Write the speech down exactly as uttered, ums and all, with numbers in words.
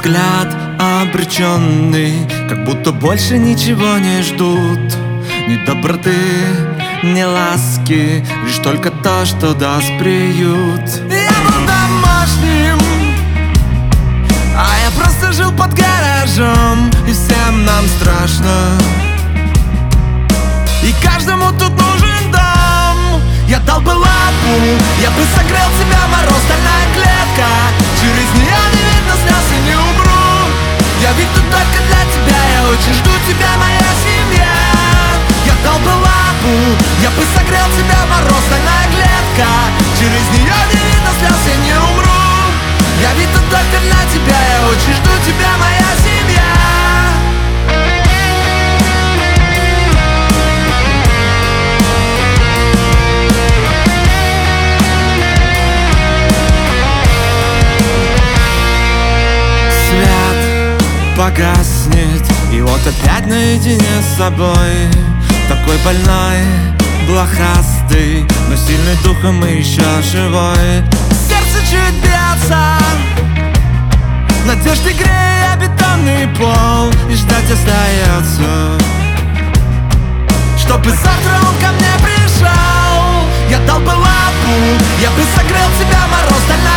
взгляд обреченный, как будто больше ничего не ждут. Ни доброты, ни ласки, лишь только то, что даст приют. Я был домашним, а я просто жил под гаражом, и всем нам страшно, и каждому тут нужен дом. Я дал бы лапу, я бы согрел тебя, мороз, стальная клетка. Через нее не видно слез и не умру. Я ведь тут только для тебя, я очень жду тебя, моя семья. Я дал бы лапу, я бы согрел тебя, мороз, стальная клетка. Через нее не видно слез, я не умру. Я ведь тут только для тебя, я очень жду тебя, моя семья. Погаснет, и вот опять наедине с собой. Такой больной, блохастый, но сильный духом и еще живой. Сердце чуть бьется, надежды грея бетонный пол, и ждать остается, чтобы завтра он ко мне пришел. Я дал бы лапу, я бы согрел тебя, мороз, стальная